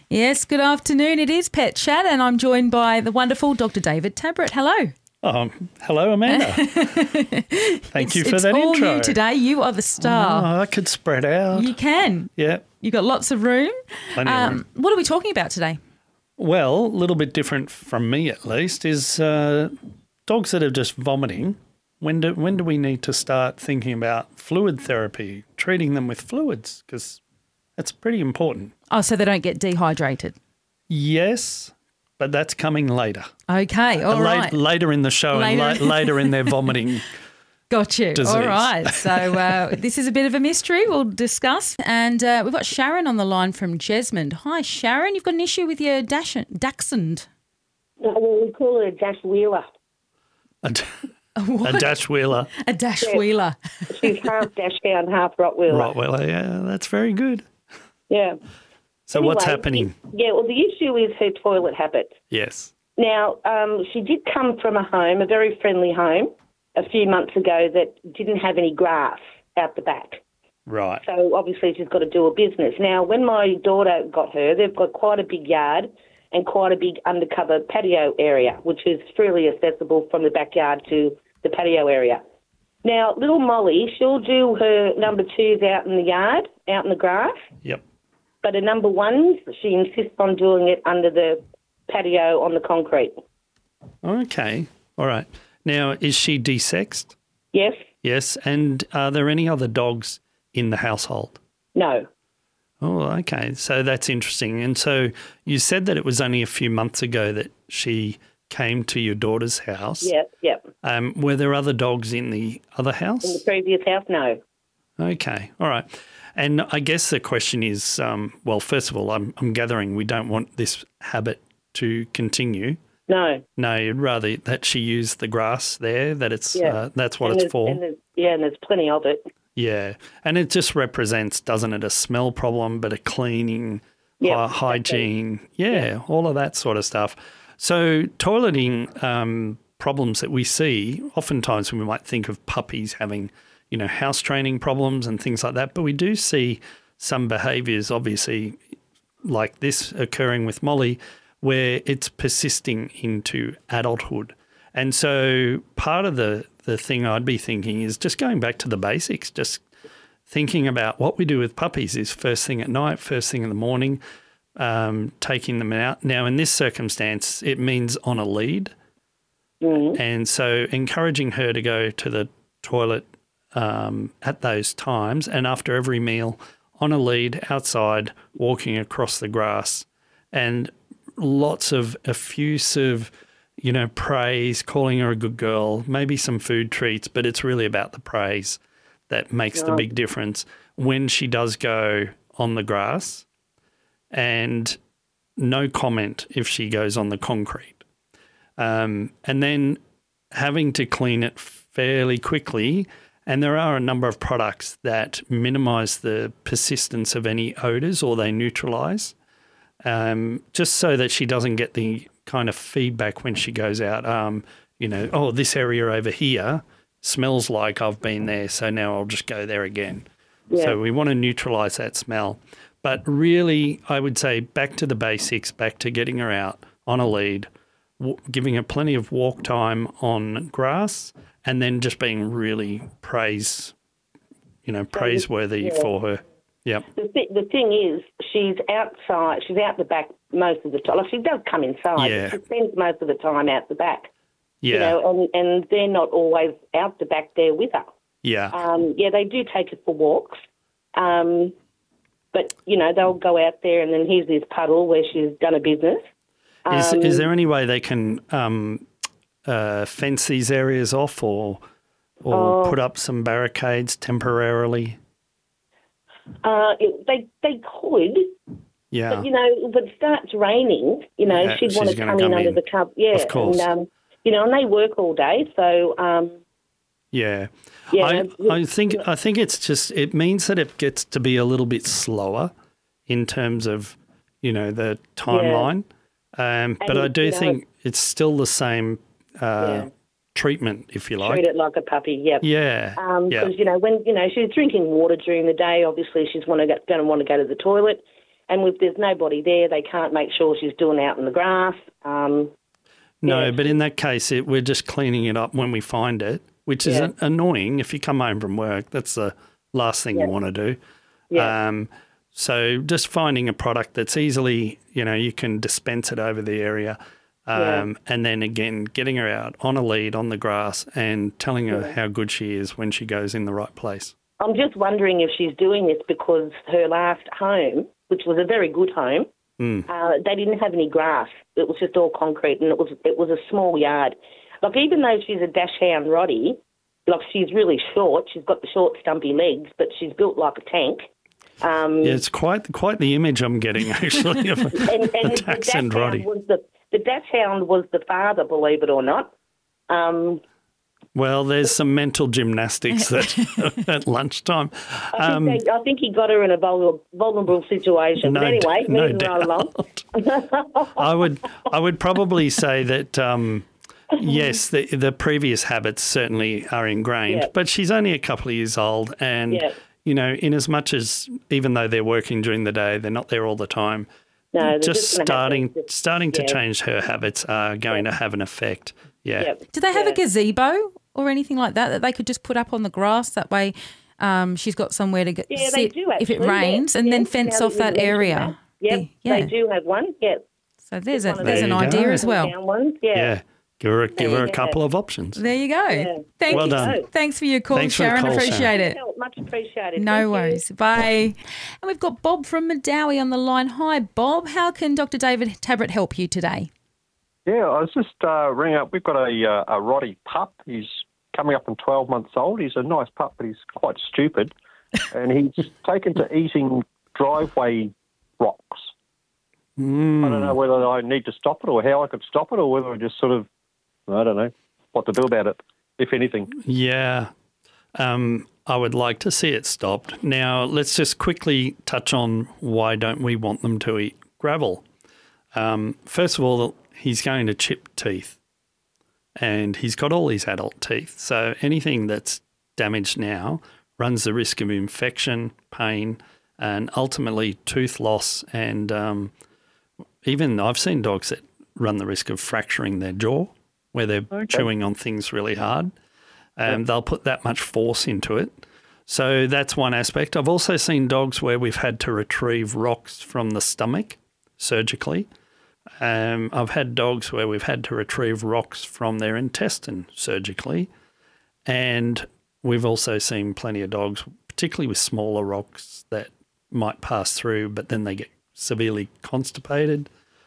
Yes, good afternoon. It is Pet Chat and I'm joined by the wonderful Dr. David Tabrett. Hello. Hello, Amanda. Thank you for that intro. It's all intro. you today. You are the star. Oh, I could spread out. You can. Yeah. You've got lots of room. Plenty of room. What are we talking about today? Well, a little bit different from me at least is dogs that are just vomiting. When do we need to start thinking about fluid therapy, treating them with fluids? Because that's pretty important. Oh, so they don't get dehydrated. Yes, but that's coming later. Okay, all right. Later in the show and later in their vomiting. Got you. Disease. All right. So this is a bit of a mystery we'll discuss. And we've got Sharon on the line from Jesmond. Hi, Sharon. You've got an issue with your dachshund. Well, we call it a dash wheeler. A dash wheeler. A dash wheeler. She's half dashhound, half Rottweiler. Rottweiler, yeah, that's very good. Yeah. So Anyway, what's happening? Yeah, well, the issue is her toilet habits. Yes. Now, she did come from a home, a very friendly home, a few months ago that didn't have any grass out the back. Right. So obviously she's got to do a business. Now, when my daughter got her, they've got quite a big yard and quite a big undercover patio area, which is freely accessible from the backyard to the patio area. Now, little Molly, she'll do her number twos out in the yard, out in the grass. Yep. But her number ones, she insists on doing it under the patio on the concrete. Okay. All right. Now, is she desexed? Yes? Yes. And are there any other dogs in the household? No. Oh, okay. So that's interesting. And so you said that it was only a few months ago that she came to your daughter's house. Yep. Were there other dogs in the other house? In the previous house, no. Okay. All right. And I guess the question is, well, first of all, I'm gathering we don't want this habit to continue. No. No, you'd rather that she use the grass there, that it's that's what it's for. And there's plenty of it. Yeah. And it just represents, doesn't it, a smell problem, but a cleaning, hygiene, all of that sort of stuff. So toileting problems that we see, oftentimes we might think of puppies having, house training problems and things like that, but we do see some behaviours, obviously, like this occurring with Molly, where it's persisting into adulthood. And so part of the thing I'd be thinking is just going back to the basics, just thinking about what we do with puppies is first thing at night, first thing in the morning, taking them out. Now, in this circumstance, it means on a lead. Mm-hmm. And so encouraging her to go to the toilet at those times and after every meal on a lead outside, walking across the grass, and lots of effusive, praise, calling her a good girl, maybe some food treats, but it's really about the praise that makes the big difference when she does go on the grass, and no comment if she goes on the concrete. And then having to clean it fairly quickly. And there are a number of products that minimise the persistence of any odours, or they neutralise, just so that she doesn't get the kind of feedback when she goes out, this area over here smells like I've been there, so now I'll just go there again. Yeah. So we want to neutralise that smell. But really, I would say back to the basics, back to getting her out on a lead, giving her plenty of walk time on grass, and then just being really praiseworthy for her. Yep. The thing is, she's outside. She's out the back most of the time. She does come inside. Yeah. But she spends most of the time out the back. Yeah. And they're not always out the back there with her. Yeah. They do take her for walks. But, they'll go out there and then here's this puddle where she's done a business. Is there any way they can fence these areas off or put up some barricades temporarily? They could. Yeah. But, if it starts raining, she'd want to come in under the cover. Yeah. Of course. And, and they work all day, so... Yeah. Yeah. I think it's just, it means that it gets to be a little bit slower in terms of, the timeline. But I do think it's still the same treatment, if you like. Treat it like a puppy, yep. Yeah. Because, when, she's drinking water during the day, obviously she's going to want to go to the toilet. And if there's nobody there, they can't make sure she's doing out in the grass. No, but in that case, we're just cleaning it up when we find it, which is annoying. If you come home from work, that's the last thing you want to do. Yeah. So just finding a product that's easily, you can dispense it over the area. And then again, getting her out on a lead on the grass and telling her how good she is when she goes in the right place. I'm just wondering if she's doing this because her last home, which was a very good home, they didn't have any grass. It was just all concrete, and it was a small yard. Like, even though she's a dachshund Rottie, like, she's really short. She's got the short, stumpy legs, but she's built like a tank. It's quite the image I'm getting, actually, of a dachshund Rottie. The dachshund was the father, believe it or not. Well, there's some mental gymnastics at lunchtime. I think he got her in a vulnerable situation. But anyway, moving right along. I would probably say that, yes, the previous habits certainly are ingrained, but she's only a couple of years old and, in as much as even though they're working during the day, they're not there all the time. No, just starting to change her habits are going to have an effect. Yeah. Yep. Do they have a gazebo or anything like that they could just put up on the grass? That way she's got somewhere to sit they do, if it rains and then fence off that area. They do have one, So there's an idea as well. Yeah. Give her a couple of options. There you go. Yeah. Well done. Thanks for your call, Sharon. Appreciate it. Much appreciated. No worries. Bye. And we've got Bob from Medowie on the line. Hi, Bob. How can Dr. David Tabrett help you today? Yeah, I was just ringing up. We've got a Rottie pup. He's coming up on 12 months old. He's a nice pup, but he's quite stupid. And he's taken to eating driveway rocks. I don't know whether I need to stop it or how I could stop it or whether I just sort of, I don't know what to do about it, if anything. Yeah. I would like to see it stopped. Now, let's just quickly touch on why don't we want them to eat gravel. First of all, he's going to chip teeth and he's got all his adult teeth. So anything that's damaged now runs the risk of infection, pain, and ultimately tooth loss. And even I've seen dogs that run the risk of fracturing their jaw where they're chewing on things really hard. They'll put that much force into it. So that's one aspect. I've also seen dogs where we've had to retrieve rocks from the stomach surgically. I've had dogs where we've had to retrieve rocks from their intestine surgically. And we've also seen plenty of dogs, particularly with smaller rocks, that might pass through, but then they get severely constipated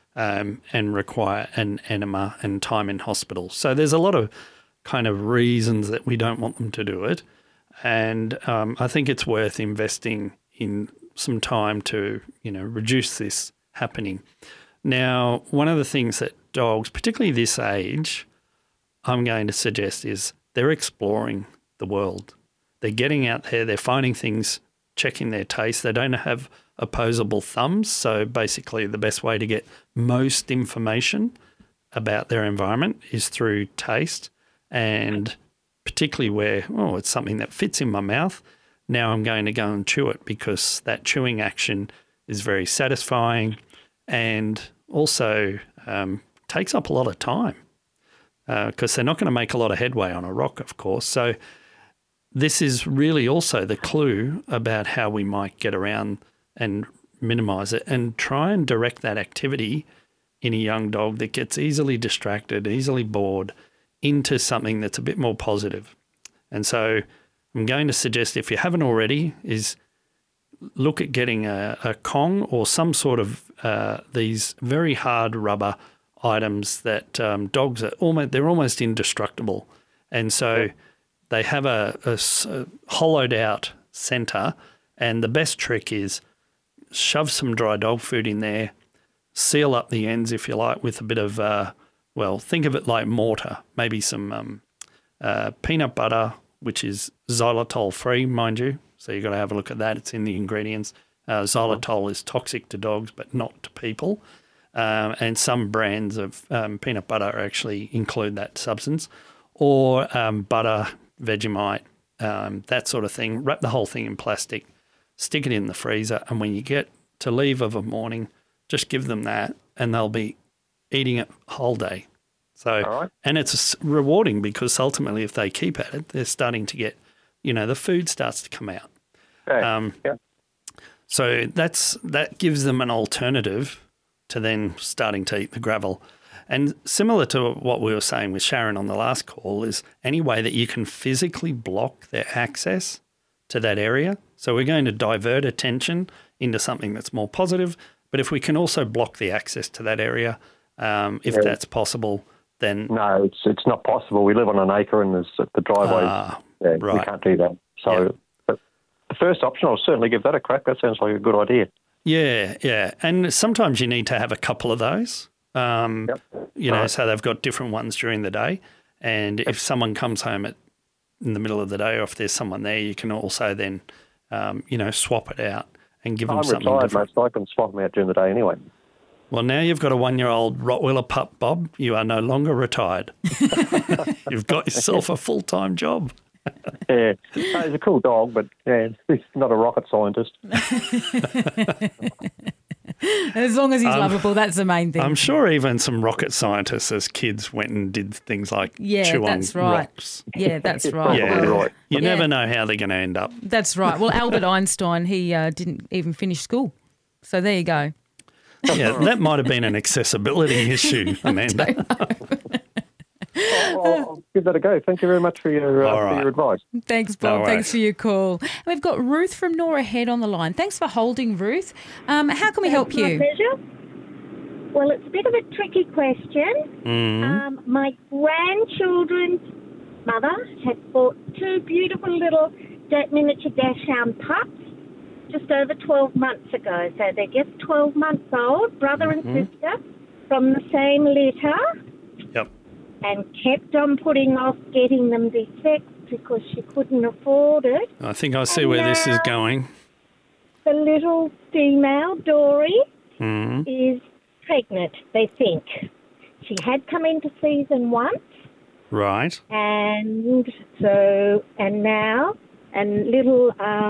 and require an enema and time in hospital. So there's a lot of kind of reasons that we don't want them to do it. And I think it's worth investing in some time to, reduce this happening. Now, one of the things that dogs, particularly this age, I'm going to suggest is they're exploring the world. They're getting out there, they're finding things, checking their taste. They don't have opposable thumbs, so basically the best way to get most information about their environment is through taste, and particularly where, it's something that fits in my mouth, now I'm going to go and chew it because that chewing action is very satisfying and also takes up a lot of time because they're not going to make a lot of headway on a rock, of course. So this is really also the clue about how we might get around and minimise it and try and direct that activity in a young dog that gets easily distracted, easily bored, into something that's a bit more positive. And so I'm going to suggest, if you haven't already, is look at getting a Kong or some sort of these very hard rubber items that dogs are almost indestructible. And so they have a hollowed out centre, and the best trick is shove some dry dog food in there, seal up the ends, if you like, with a bit of, think of it like mortar, maybe some peanut butter, which is xylitol-free, mind you. So you've got to have a look at that. It's in the ingredients. Xylitol is toxic to dogs, but not to people. And some brands of peanut butter actually include that substance. Or butter, Vegemite, that sort of thing. Wrap the whole thing in plastic, stick it in the freezer, and when you get to leave of a morning, just give them that and they'll be eating it whole day. So, All right. and it's rewarding because ultimately if they keep at it, they're starting to get, the food starts to come out. Yeah. Yeah. So that gives them an alternative to then starting to eat the gravel. And similar to what we were saying with Sharon on the last call is any way that you can physically block their access to that area. So we're going to divert attention into something that's more positive. But if we can also block the access to that area, if that's possible, then... No, it's not possible. We live on an acre and there's the driveways. Right. We can't do that. So but the first option, I'll certainly give that a crack. That sounds like a good idea. Yeah. And sometimes you need to have a couple of those, so they've got different ones during the day. And if someone comes home in the middle of the day or if there's someone there, you can also then, swap it out and give them something retired, different. mate, so I can swap them out during the day anyway. Well, now you've got a 1-year-old Rottweiler pup, Bob. You are no longer retired. You've got yourself a full-time job. Yeah, no, he's a cool dog, but he's not a rocket scientist. As long as he's lovable, that's the main thing. I'm sure even some rocket scientists as kids went and did things like chew on rocks. Yeah, that's right. Yeah, right. You never know how they're going to end up. That's right. Well, Albert Einstein, he didn't even finish school. So there you go. Yeah, that might have been an accessibility issue, Amanda. I'll give that a go. Thank you very much for your advice. Thanks, Bob. No Thanks for your call. And we've got Ruth from Nora Head on the line. Thanks for holding, Ruth. How can we help you? My pleasure. Well, it's a bit of a tricky question. Mm-hmm. My grandchildren's mother had bought 2 beautiful little miniature dachshund pups just over 12 months ago. So they're just 12 months old, brother and sister, from the same litter. Yep. And kept on putting off getting them desexed because she couldn't afford it. I think I see where this is going. The little female, Dory, is pregnant, they think. She had come into season once. Right. And now little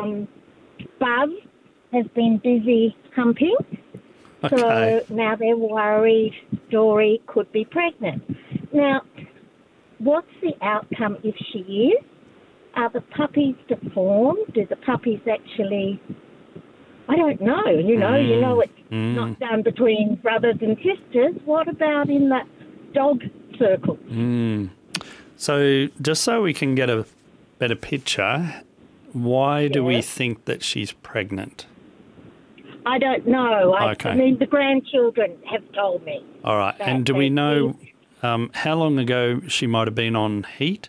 Buzz has been busy humping. Okay. So now they're worried Dory could be pregnant. Now, what's the outcome if she is? Are the puppies deformed? Do the puppies actually... I don't know. You know it's not done between brothers and sisters. What about in the dog circle? So just so we can get a better picture, why do we think that she's pregnant? I don't know. Okay. I mean, the grandchildren have told me. All right. And do we know how long ago she might have been on heat?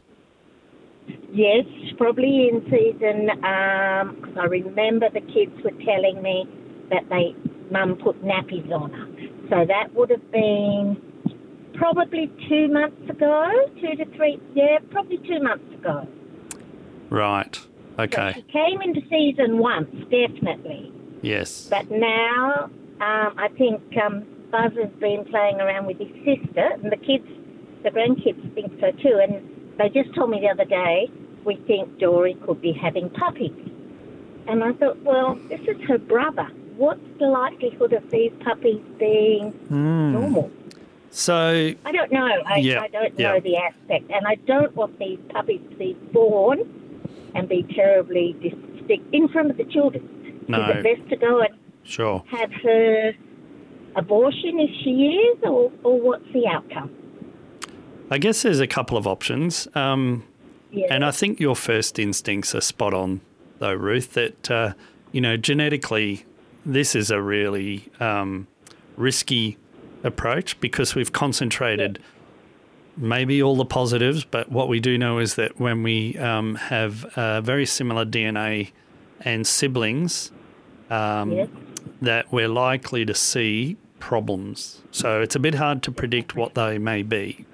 Yes, probably in season, because I remember the kids were telling me that Mum put nappies on her. So that would have been probably 2 months ago, 2 to 3, probably 2 months ago. Right, okay. So she came into season once, definitely. Yes. But now I think Buzz has been playing around with his sister, and the grandkids think so too, and they just told me the other day, we think Dory could be having puppies. And I thought, well, this is her brother. What's the likelihood of these puppies being normal? So... I don't know. I don't know the aspect. And I don't want these puppies to be born and be terribly distinct in front of the children. No. Is it best to go and have her abortion if she is, or what's the outcome? I guess there's a couple of options. And I think your first instincts are spot on, though, Ruth, that, genetically this is a really risky approach because we've concentrated maybe all the positives, but what we do know is that when we have very similar DNA and siblings, that we're likely to see problems. So it's a bit hard to predict what they may be.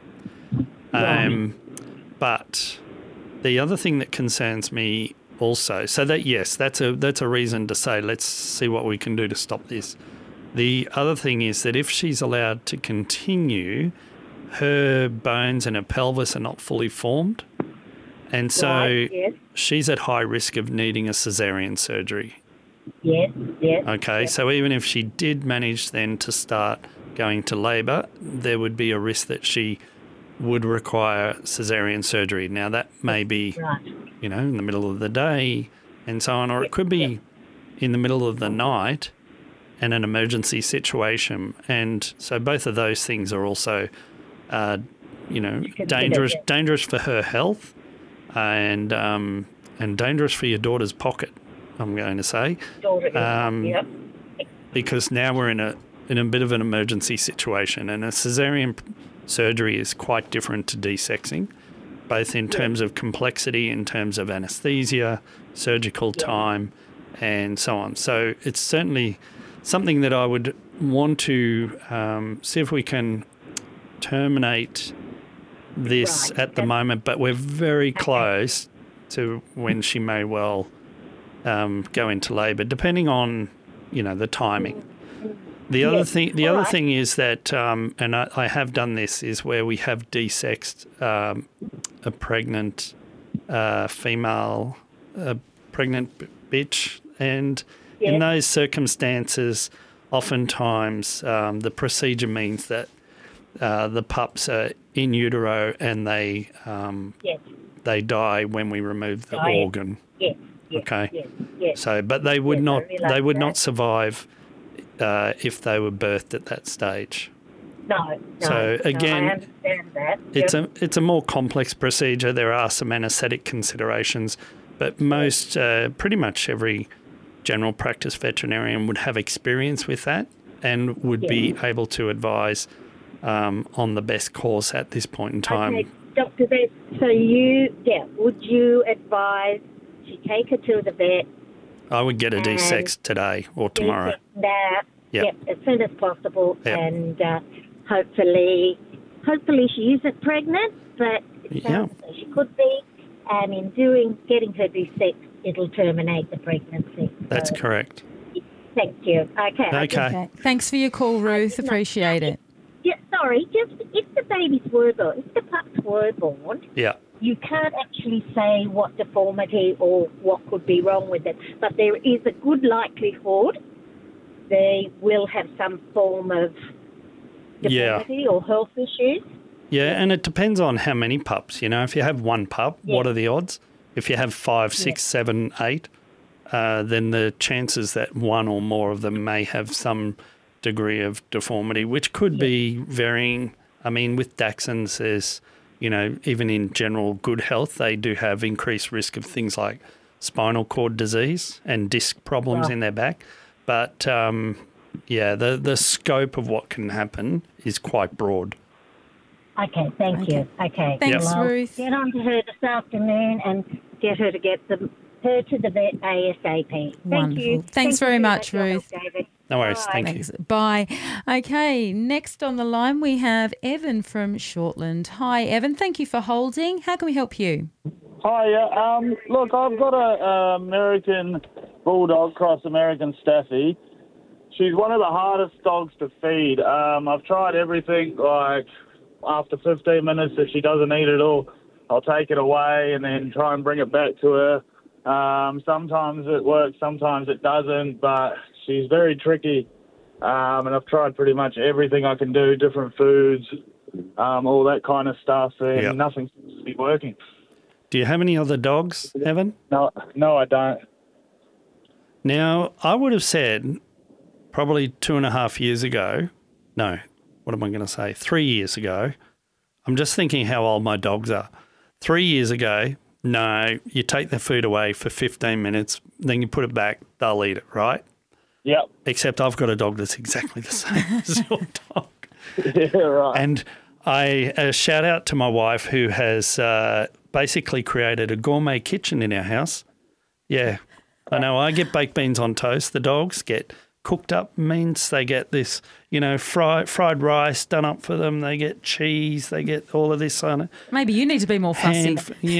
But the other thing that concerns me also, so that yes, that's a reason to say let's see what we can do to stop this. The other thing is that if she's allowed to continue, her bones and her pelvis are not fully formed, and so she's at high risk of needing a cesarean surgery. Yes, yes. Okay, so even if she did manage then to start going to labour, there would be a risk that she would require caesarean surgery. Now, that may be, Right. in the middle of the day and so on, or it could be in the middle of the night and an emergency situation. And so both of those things are also, dangerous for her health and dangerous for your daughter's pocket, I'm going to say. Yep. Because now we're in a bit of an emergency situation, and a caesarean surgery is quite different to desexing, both in terms of complexity, in terms of anaesthesia, surgical time, and so on. So it's certainly something that I would want to see if we can terminate this at the moment, but we're very close to when she may well go into labour, depending on, the timing. The other thing is that, and I have done this, is where we have desexed a pregnant female, pregnant bitch, and in those circumstances, oftentimes the procedure means that the pups are in utero and they die when we remove the organ. Yes. Okay. Yes. So, but they would not survive if they were birthed at that stage. No. So again, I understand that. it's a more complex procedure. There are some anaesthetic considerations, but pretty much every general practice veterinarian would have experience with that and would be able to advise on the best course at this point in time. Okay, Dr. Beth, so would you advise she take her to the vet? I would get a D6 today or tomorrow. As soon as possible, and hopefully she isn't pregnant, but it sounds as though she could be, and in getting her D6, it'll terminate the pregnancy. That's correct. Thank you. Okay. Thanks for your call, Ruth. Appreciate it. Yeah, sorry, just if the pups were born, you can't actually say what deformity or what could be wrong with it, but there is a good likelihood they will have some form of deformity or health issues. Yeah, and it depends on how many pups. If you have one pup, what are the odds? If you have 5, 6, 7, 8, then the chances that one or more of them may have some degree of deformity, which could be varying. I mean, with Dachshunds, there's, even in general good health, they do have increased risk of things like spinal cord disease and disc problems in their back. But, the scope of what can happen is quite broad. Okay, thank you. Okay. Thanks, Ruth. Get on to her this afternoon and get her to her to the vet ASAP. Thank you. Thanks very much, Ruth. David. No worries. Bye. Thank you. Bye. Okay, next on the line we have Evan from Shortland. Hi, Evan. Thank you for holding. How can we help you? Hi. Look, I've got a American Bulldog cross American Staffy. She's one of the hardest dogs to feed. I've tried everything, like after 15 minutes, if she doesn't eat it all, I'll take it away and then try and bring it back to her. Sometimes it works, sometimes it doesn't, but she's very tricky. And I've tried pretty much everything I can do, different foods, all that kind of stuff, and nothing seems to be working. Do you have any other dogs, Evan? No, I don't. Now, I would have said probably 2.5 years ago, no, what am I going to say? 3 years ago, I'm just thinking how old my dogs are. 3 years ago, no, you take the food away for 15 minutes, then you put it back, they'll eat it, right? Yep. Except I've got a dog that's exactly the same as your dog. Yeah, right. And I shout out to my wife who has basically created a gourmet kitchen in our house. Yeah, I know. I get baked beans on toast. The dogs get cooked up means. They get this, fried rice done up for them. They get cheese. They get all of this on it. Maybe you need to be more fussy.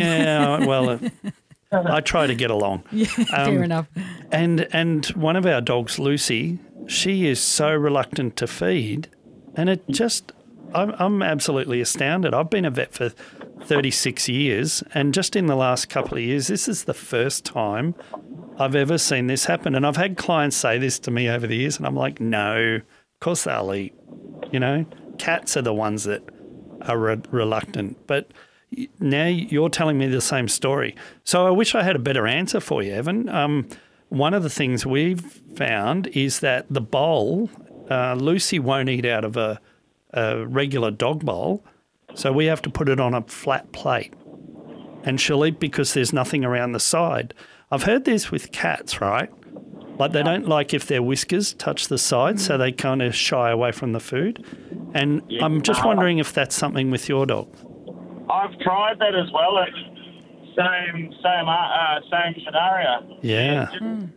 I try to get along. Yeah, fair enough. And one of our dogs, Lucy, she is so reluctant to feed, and it just, I'm absolutely astounded. I've been a vet for 36 years, and just in the last couple of years, this is the first time I've ever seen this happen. And I've had clients say this to me over the years, and I'm like, no, of course they'll eat. You know, cats are the ones that are reluctant. But now you're telling me the same story. So I wish I had a better answer for you, Evan. One of the things we've found is that the bowl, Lucy won't eat out of a regular dog bowl, so we have to put it on a flat plate. And she'll eat because there's nothing around the side. I've heard this with cats, right? Like they don't like if their whiskers touch the side, so they kind of shy away from the food. And I'm just wondering if that's something with your dog. I've tried that as well. Same scenario. Yeah.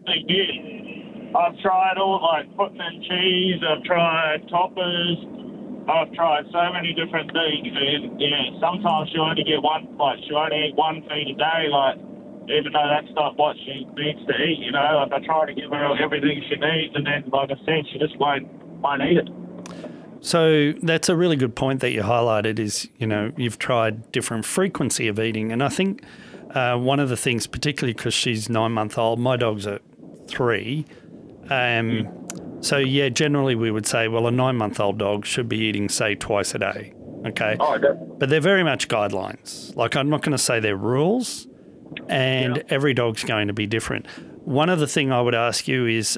I've tried all like putting in cheese. I've tried toppers. I've tried so many different things, and yeah, sometimes she'll only get one. Like she'll only eat one feed a day. Like even though that's not what she needs to eat, you know. Like I try to give her everything she needs, and then like I said, she just won't eat it. So that's a really good point that you highlighted is, you know, you've tried different frequency of eating. And I think one of the things, particularly because she's 9-month-old, my dog's at 3. So, yeah, generally we would say, well, a 9-month-old dog should be eating, say, twice a day. Okay. Oh, okay. But they're very much guidelines. Like I'm not going to say they're rules, and every dog's going to be different. One other thing I would ask you is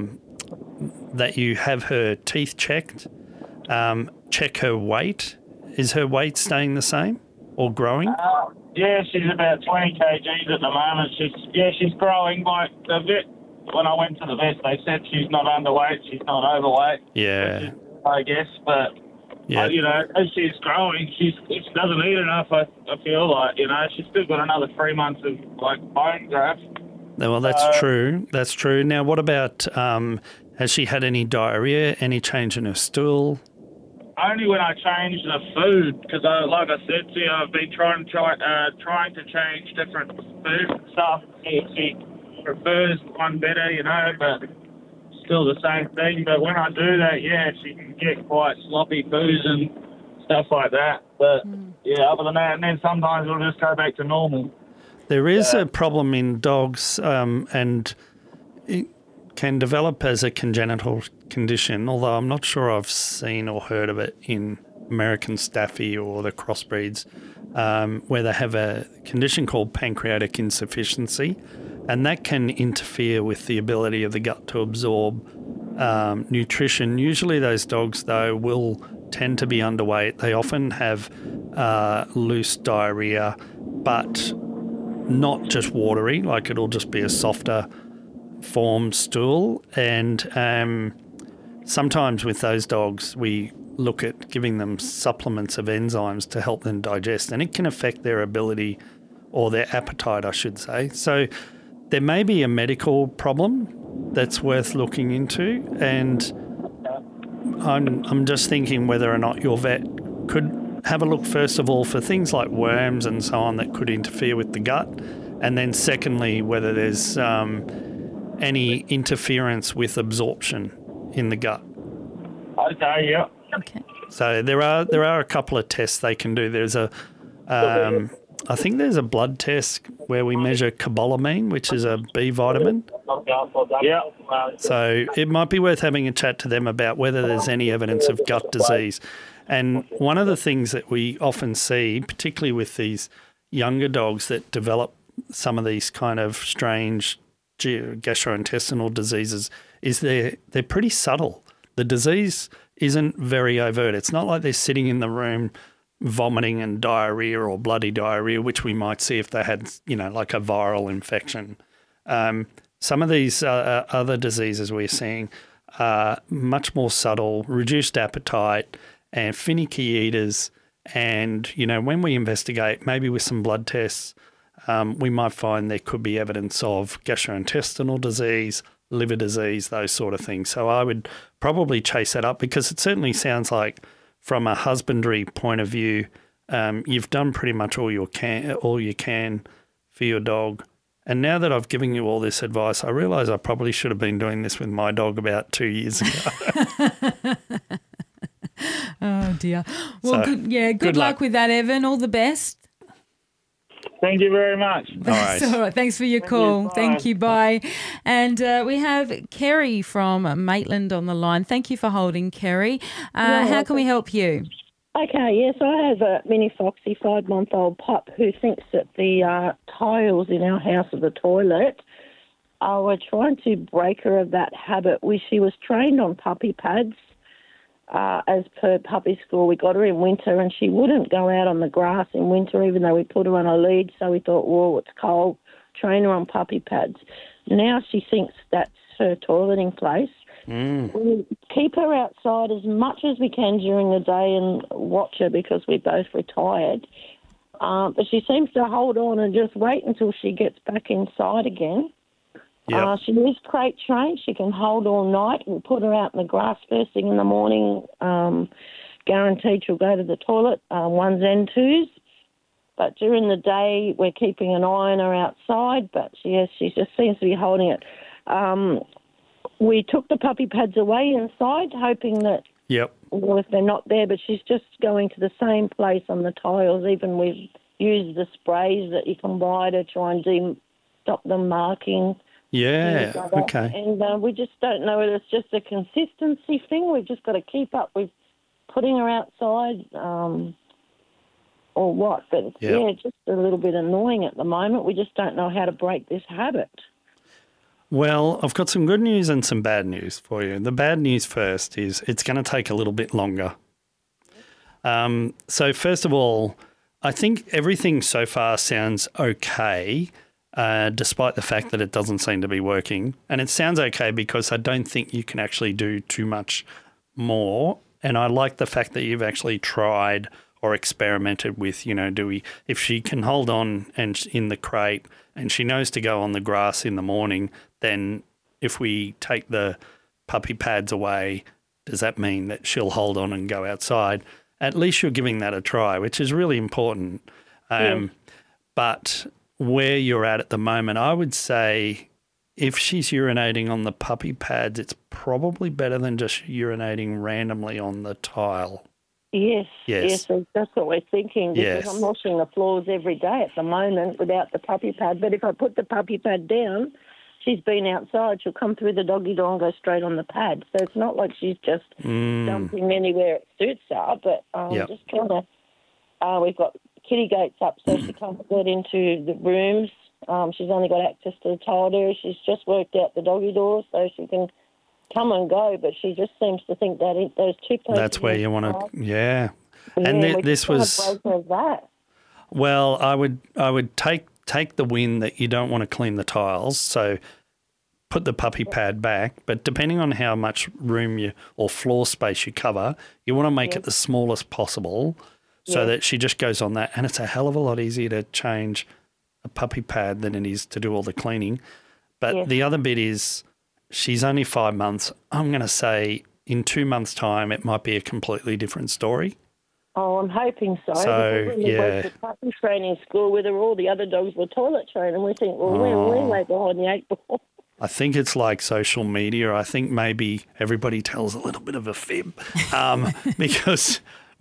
that you have her teeth checked. Check her weight. Is her weight staying the same or growing? Yeah, she's about 20 kgs at the moment. She's growing. Like the vet, when I went to the vet, they said she's not underweight, she's not overweight. Yeah. I guess, but you know, as she's growing, she doesn't eat enough. I feel like, you know, she's still got another 3 months of like bone growth. Well, that's true. That's true. Now, what about has she had any diarrhea? Any change in her stool? Only when I change the food, because like I said to you, I've been trying to change different food and stuff. She prefers one better, you know, but still the same thing. But when I do that, yeah, she can get quite sloppy poos and stuff like that. But yeah, other than that, and then sometimes we'll just go back to normal. There is a problem in dogs, and it can develop as a congenital condition, although I'm not sure I've seen or heard of it in American Staffy or the crossbreeds, where they have a condition called pancreatic insufficiency, and that can interfere with the ability of the gut to absorb nutrition. Usually those dogs, though, will tend to be underweight. They often have loose diarrhea, but not just watery, like it'll just be a softer formed stool. And sometimes with those dogs, we look at giving them supplements of enzymes to help them digest, and it can affect their ability or their appetite, I should say. So there may be a medical problem that's worth looking into, and I'm just thinking whether or not your vet could have a look, first of all, for things like worms and so on that could interfere with the gut, and then secondly, whether there's any interference with absorption in the gut. Okay, yeah. Okay. So there are a couple of tests they can do. There's I think there's a blood test where we measure cobalamin, which is a B vitamin. Yeah. So it might be worth having a chat to them about whether there's any evidence of gut disease. And one of the things that we often see, particularly with these younger dogs that develop some of these kind of strange gastrointestinal diseases, is they're pretty subtle. The disease isn't very overt. It's not like they're sitting in the room vomiting and diarrhea or bloody diarrhea, which we might see if they had, like a viral infection. Some of these other diseases we're seeing are much more subtle, reduced appetite and finicky eaters. And, when we investigate, maybe with some blood tests, we might find there could be evidence of gastrointestinal disease, liver disease, those sort of things. So I would probably chase that up, because it certainly sounds like from a husbandry point of view, you've done pretty much all you can for your dog. And now that I've given you all this advice, I realise I probably should have been doing this with my dog about 2 years ago. Oh, dear. Well, good luck with that, Evan. All the best. Thank you very much. right. All right. Thanks for your call. Bye. Thank you. Bye. And we have Kerry from Maitland on the line. Thank you for holding, Kerry. How can we help you? Okay, yes, I have a mini foxy 5-month-old pup who thinks that the tiles in our house are the toilet. We're trying to break her of that habit. She was trained on puppy pads as per puppy school. We got her in winter and she wouldn't go out on the grass in winter even though we put her on a lead. So we thought, well, it's cold, train her on puppy pads. Now she thinks that's her toileting place. We keep her outside as much as we can during the day and watch her because we're both retired. But she seems to hold on and just wait until she gets back inside again. Yep. She is crate trained. She can hold all night. We'll put her out in the grass first thing in the morning. Guaranteed she'll go to the toilet, ones and twos. But during the day, we're keeping an eye on her outside. But she just seems to be holding it. We took the puppy pads away inside, hoping that, Yep. well, if they're not there, but she's just going to the same place on the tiles. Even we've used the sprays that you can buy to try and stop them marking. Yeah. things like that. Okay. And we just don't know whether it's just a consistency thing. We've just got to keep up with putting her outside or what. But it's, Yep. yeah, just a little bit annoying at the moment. We just don't know how to break this habit. Well, I've got some good news and some bad news for you. The bad news first is it's going to take a little bit longer. So first of all, I think everything so far sounds okay, despite the fact that it doesn't seem to be working. And it sounds okay because I don't think you can actually do too much more. And I like the fact that you've actually tried or experimented with, if she can hold on and in the crate and she knows to go on the grass in the morning, then if we take the puppy pads away, does that mean that she'll hold on and go outside? At least you're giving that a try, which is really important. But where you're at the moment, I would say if she's urinating on the puppy pads, it's probably better than just urinating randomly on the tile. Yes, that's what we're thinking, because Yes. I'm washing the floors every day at the moment without the puppy pad. But if I put the puppy pad down, she's been outside, she'll come through the doggy door and go straight on the pad. So it's not like she's just dumping anywhere it suits her, but just trying to... we've got kitty gates up so she can't get into the rooms. She's only got access to the tile area. She's just worked out the doggy door so she can come and go, but she just seems to think that those two places... That's where you want to, yeah. Yeah, And we this just wanna was... break her of that. Well, I would take the win that you don't want to clean the tiles, so put the puppy pad back. But depending on how much room or floor space you cover, you want to make it the smallest possible so that she just goes on that. And it's a hell of a lot easier to change a puppy pad than it is to do all the cleaning. But the other bit is she's only 5 months. I'm going to say in 2 months' time it might be a completely different story. Oh, I'm hoping so. So, because when we went to puppy training school with her, all the other dogs were toilet trained, and we think, well, we're way behind the 8 ball. I think it's like social media. I think maybe everybody tells a little bit of a fib because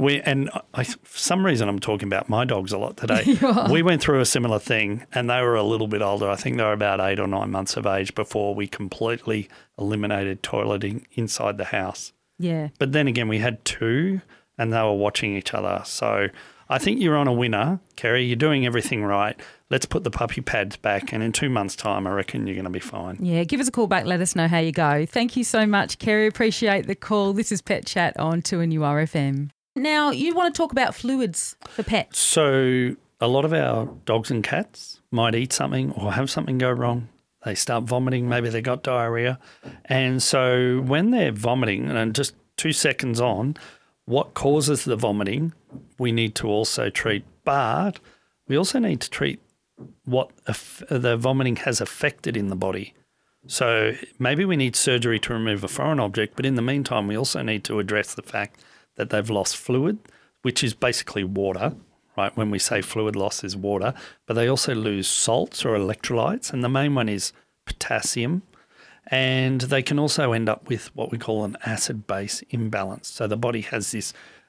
for some reason I'm talking about my dogs a lot today. We went through a similar thing and they were a little bit older. I think they were about 8 or 9 months of age before we completely eliminated toileting inside the house. Yeah. But then again, we had 2 and they were watching each other. So I think you're on a winner, Kerry. You're doing everything right. Let's put the puppy pads back, and in 2 months' time, I reckon you're going to be fine. Yeah, give us a call back. Let us know how you go. Thank you so much, Kerry. Appreciate the call. This is Pet Chat on 2NURFM. Now, you want to talk about fluids for pets. So a lot of our dogs and cats might eat something or have something go wrong. They start vomiting. Maybe they got diarrhea. And so when they're vomiting, and just 2 seconds on, what causes the vomiting, we need to also treat. But we also need to treat what the vomiting has affected in the body. So maybe we need surgery to remove a foreign object, but in the meantime, we also need to address the fact that they've lost fluid, which is basically water, right? When we say fluid loss is water, but they also lose salts or electrolytes, and the main one is potassium. And they can also end up with what we call an acid-base imbalance. So the body has this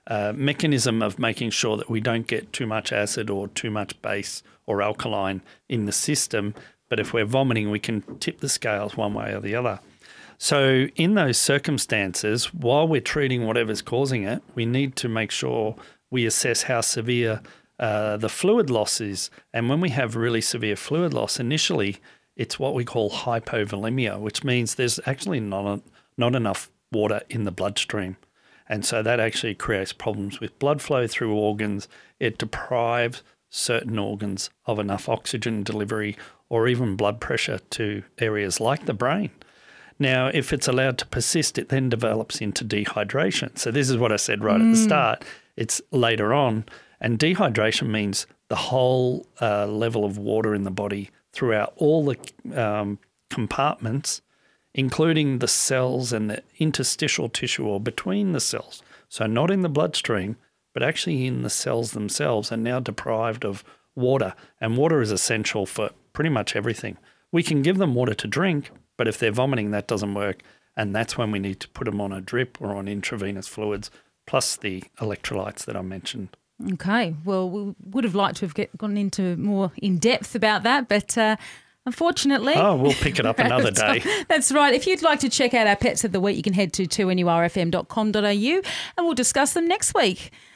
mechanism of making sure that we don't get too much acid or too much base or alkaline in the system. But if we're vomiting, we can tip the scales one way or the other. So in those circumstances, while we're treating whatever's causing it, we need to make sure we assess how severe the fluid loss is. And when we have really severe fluid loss, initially it's what we call hypovolemia, which means there's actually not enough water in the bloodstream. And so that actually creates problems with blood flow through organs. It deprives certain organs of enough oxygen delivery or even blood pressure to areas like the brain. Now, if it's allowed to persist, it then develops into dehydration. So this is what I said right at the start. It's later on. And dehydration means the whole level of water in the body throughout all the compartments, including the cells and the interstitial tissue or between the cells. So not in the bloodstream, but actually in the cells themselves, are now deprived of water. And water is essential for pretty much everything. We can give them water to drink, but if they're vomiting, that doesn't work. And that's when we need to put them on a drip or on intravenous fluids, plus the electrolytes that I mentioned. Okay. Well, we would have liked to have gone into more in depth about that, but unfortunately. Oh, we'll pick it up another day. That's right. If you'd like to check out our Pets of the Week, you can head to 2NURFM.com.au and we'll discuss them next week.